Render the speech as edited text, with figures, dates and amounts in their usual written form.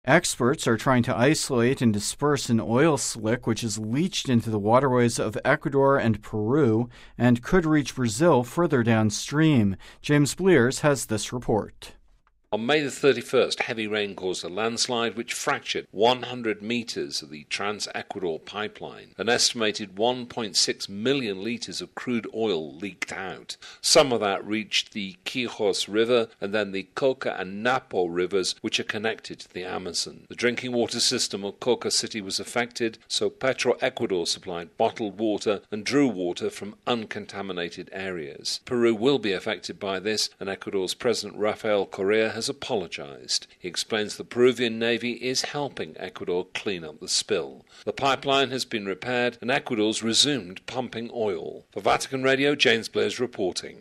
Experts are trying to isolate and disperse an oil slick which is leached into the waterways of Ecuador and Peru and could reach Brazil further downstream. James Blears has this report. On May the 31st, heavy rain caused a landslide which fractured 100 metres of the Trans-Ecuador pipeline. An estimated 1.6 million litres of crude oil leaked out. Some of that reached the Quijos River and then the Coca and Napo rivers, which are connected to the Amazon. The drinking water system of Coca City was affected, so Petroecuador supplied bottled water and drew water from uncontaminated areas. Peru will be affected by this, and Ecuador's President Rafael Correa has apologized. He explains the Peruvian Navy is helping Ecuador clean up the spill. The pipeline has been repaired and Ecuador's resumed pumping oil. For Vatican Radio, James Blears reporting.